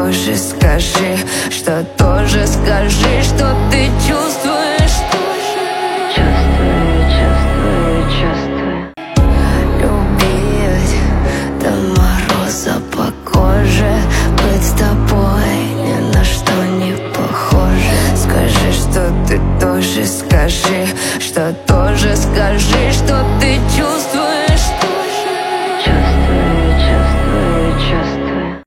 тоже скажи, что тоже скажи, что ты чувствуешь. Чувствую, чувствую, чувствую. Любить до мороза по коже, быть с тобой ни на что не похоже. Скажи, что ты тоже скажи, что тоже скажи, что